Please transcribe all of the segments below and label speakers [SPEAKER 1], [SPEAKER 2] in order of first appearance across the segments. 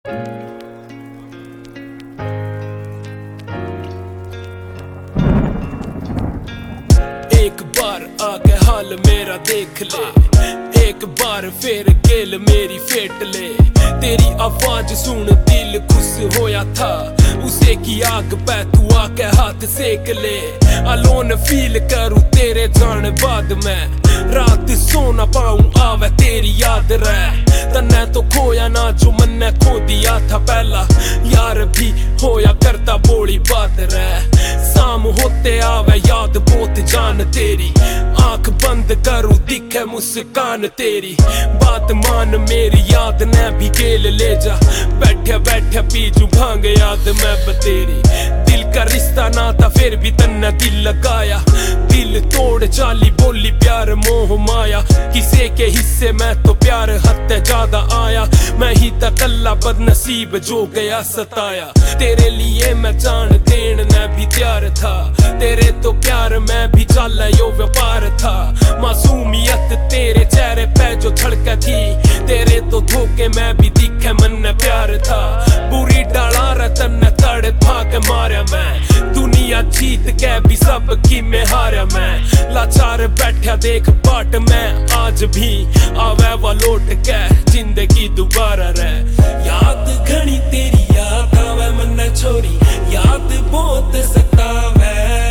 [SPEAKER 1] एक बार आके हाल मेरा देख ले, एक बार फिर गेल मेरी फेट ले। तेरी आवाज सुन दिल खुश होया था, उसे की आग पे तू आके हाथ सेक ले। अलोन फील करूं तेरे जाने बाद मैं, रात सो ना पाऊं आवे तेरी याद रह। तन्ने तो खोया ना जो मन्ने खो दिया था पहला, यार भी होया करता बोली बात रह। शाम होते आवे याद बहुत जान तेरी, आंख बंद करूं दिखे मुस्कान तेरी। बात मान मेरी याद ने भी गेल ले जा, बैठे बैठे पीजू भांग याद मैं बतेरी। दिल का रिश्ता ना था फिर भी तन्ने दिल लगाया, दिल तोड़ चाली बोली प्यार मोह माया। किसे के हिस्से में तो प्यार हद ज्यादा आया, मैं ही था कल्ला बदनसीब जो गया सताया। तेरे लिए मैं जान देन ने भी तैयार था, तेरे तो प्यार में भी चल यो व्यापार था। मासूमियत तेरे चेहरे पे जो छलक थी, तेरे तो धोखे में भी दिखे मन ने प्यार था। बुरी डाला रतन ने तड़ भाग मारा मैं, दुनिया जीत के भी सब की में हारा मैं। लाचार बैठा देख बाट में आज भी आवे वा लौट के जिंदगी दोबारा रह। याद घनी तेरी याद आवे मन छोरी, याद बहुत सतावे।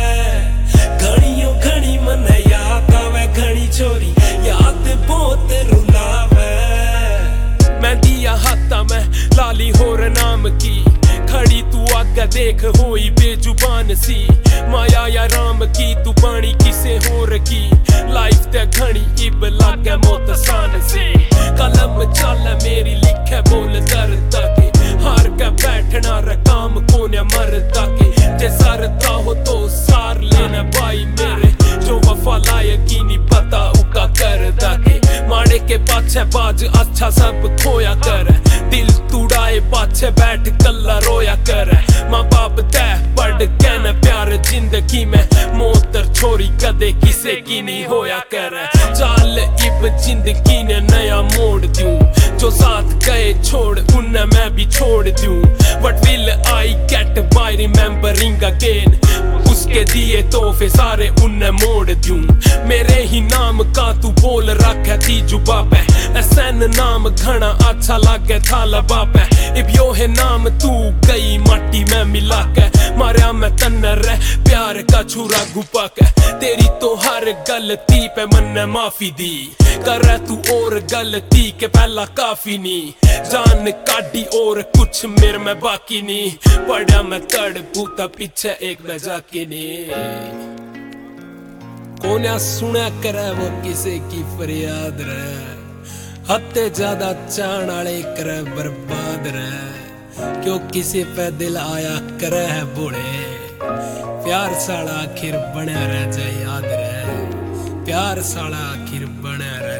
[SPEAKER 1] घड़ियों घड़ी मन याद आवे घड़ी छोरी, याद बहुत रुलावे। मैं दिया हाथा में लाली होर नाम की, खड़ी तू आगे देख होई बेजुबान सी। माया या राम की तू बाणी किसे होर की, लाइफ ते घनी इब लागे मौत सान से। कलम चल मेरी लिखे बोल दर्द के, हार के बैठना रकाम कोने मरदा के। जे सरता हो तो सार लेना भाई मेरे, जो वफा लायक नहीं पता उका करदा के। माड़े के पाछे बाज अच्छा सब खोया कर, दिल तुड़ाए पाछे बैठ कल्ला रोया कर। माँ बाप तय पढ़ के न प्यार जिंदगी में, मोतर छोरी कदे किसे की नहीं होया कर। चाल इब जिंदगी ने नया मोड़ दूं, जो साथ गए छोड़ उन्हें मैं भी छोड़ दूं। What will I get by remembering again, उसके दिए तोहफे सारे उन्हें मोड़ दूं। मेरे ही नाम का तू बोल रखे थी जुबा पे, एहसन नाम घना अच्छा लागे था लबा पे। इब यो है नाम तू गई माटी में मिला के, मारा मैं तन्ने रह प्यार का छुरा गुपा के। तेरी तो हर गलती पे मन ने माफी दी, कर तू और गलती के पहला काफी नहीं। जान काटी और कुछ मेरे में बाकी नहीं, पड़ा मैं तड़ बूता पीछे एक बजा के नहीं। कोन्या सुना करे वो किसे की फरियाद रहे, हत्ते ज्यादा चाण आले करे बर्बाद रहे। क्यों किसी पे दिल आया करे है बुढ़े, प्यार साड़ा आखिर बने रह जाए याद रहे। प्यार साड़ा आखिर बने रह